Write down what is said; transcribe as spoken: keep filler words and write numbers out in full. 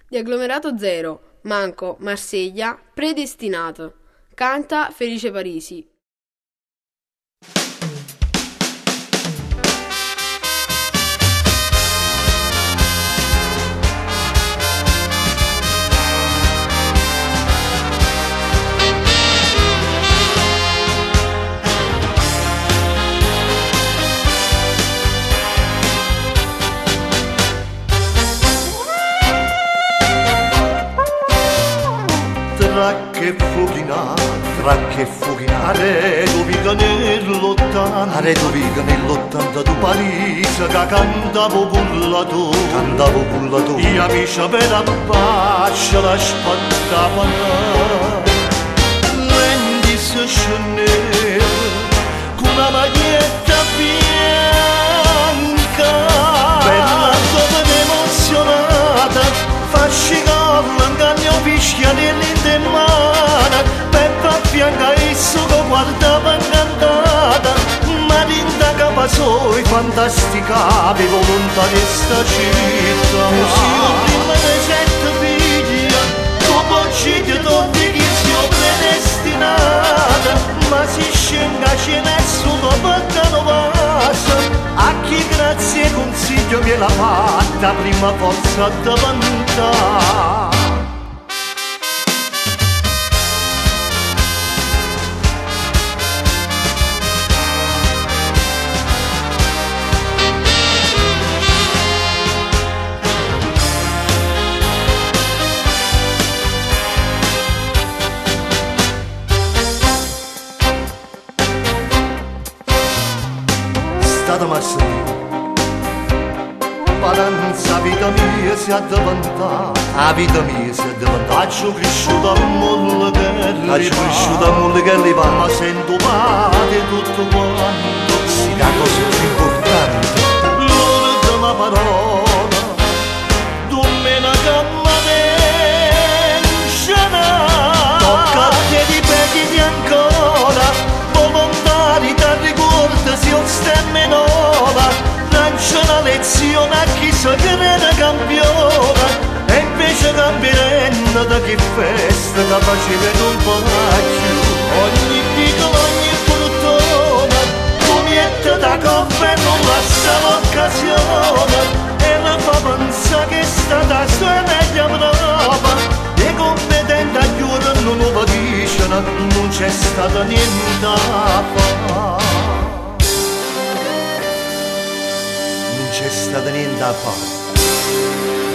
Di Agglomerato Zero, Manco, Marsiglia, Predestinato. Canta Felice Parisi. Tra che fuochina, tra che fuochina, Aredo viga nell'ottanta, Aredo viga nell'ottanta, tu Parisi che cantavo pullato, cantavo pullato, gli amici per la pace la spattavano, lenti se scendeva, con una maglietta bianca, bella come emozionata, fascinava l'ingagno fischia nell'intemana, Peppa bianca e sugo guardava incantata, ma rinda capasoi fantastica, avevo volontà di sta città. Così io prima dei sette figli, dopo uccide tutti chi si è predestinata, ma si scenga c'è nessuno perché non passa, a chi grazie e consiglio me l'ha fatta, prima forza da vantare. Stata Marsillia, balanza vita mia si addavantà, la vita mia si addavantà. Faccio cresciuto a molle che arriva, faccio cresciuto a molle che arriva, ma sento male tutto quanto, si dà cose più importanti. L'ultima parola, domenica mattina, tocca a te di peghi ancora, volontari da ricordo si ostenmenova, lancia una lezione a chi sa che ne campiona, e invece cambieremo da che festa da faceva non fa più. Ogni piccolo, ogni fortuna, comietta da coppa e non lascia l'occasione, e la fa pensare che è stata sua meglio prova, e competente a chiudere non lo dicono, non c'è stato niente da fare. Non c'è stato niente da fare.